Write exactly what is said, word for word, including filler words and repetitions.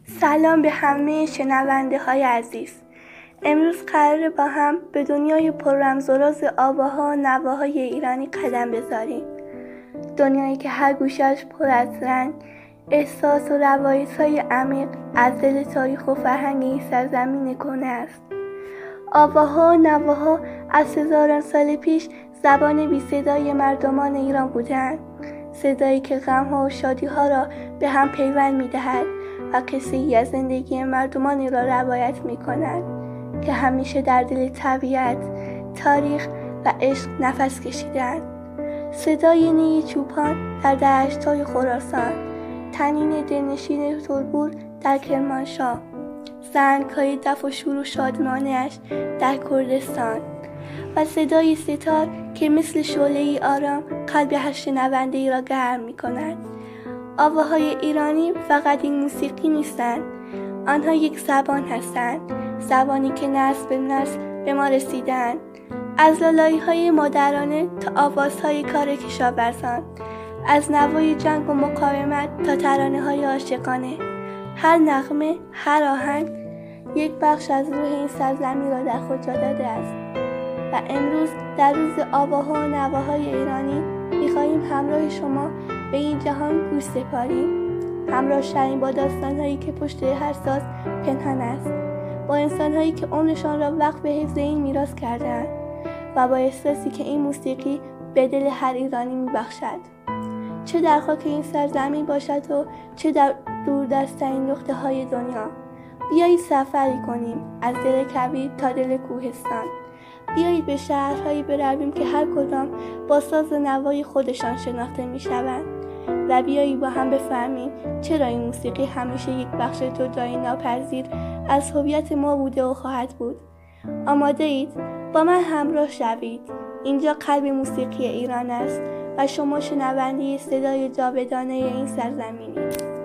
سلام به همه شنونده های عزیز. امروز قراره با هم به دنیای پر رمز و راز آواها و نواهای ایرانی قدم بذاریم. دنیایی که هر گوشه‌اش پر از رنگ، احساس و روایت‌های عمیق از دل تاریخ و فرهنگ این سرزمین کهنه است. آواها و نواها از هزاران سال پیش زبان بی صدای مردمان ایران بودند. صدایی که غم‌ها و شادی‌ها را به هم پیوند می‌دهد و قصه‌ای از زندگی مردمانی را روایت می‌کند که همیشه در دل طبیعت، تاریخ و عشق نفس کشیدند. صدای نی چوپان در دشت‌های خراسان، طنین دلنشین تربور در کرمانشاه، زنگ‌های دف و شور و شادمانه‌اش در کردستان و صدای ستار که مثل شعله‌ای آرام قلب هر شنونده‌ای را گرم می‌کند. آواهای ایرانی فقط این موسیقی نیستند، آنها یک زبان هستند، زبانی که نسل به نسل به ما رسیدند، از لالایی‌های مادرانه تا آوازهای کار کشاورزان، از نوای جنگ و مقاومت تا ترانه‌های عاشقانه. هر نغمه، هر آهنگ یک بخش از روح این سرزمین را در خود جا داده است. و امروز در روز آواها و نواهای ایرانی می‌خواهیم همراه شما به این جهان گوش سپاریم، همراه شویم با داستان‌هایی که پشت هر ساز پنهان است، با انسان‌هایی که عمرشان را وقف به حفظ این میراث کرده‌اند و با احساسی که این موسیقی به دل هر ایرانی می‌بخشد، چه در خاک این سرزمین باشد و چه در دوردست‌ترین نقطه‌های دنیا. بیایید سفری کنیم از دل کویر تا دل کوهستان. بیایید به شهرهایی برویم که هر کدام با ساز و نوای خودشان شناخته می‌شوند و بیایید با هم بفهمیم چرا این موسیقی همیشه یک بخش جدایی ناپذیر از هویت ما بوده و خواهد بود. آماده اید؟ با من همراه شوید. اینجا قلب موسیقی ایران است و شما شنونده صدای جاودانه این سرزمینید.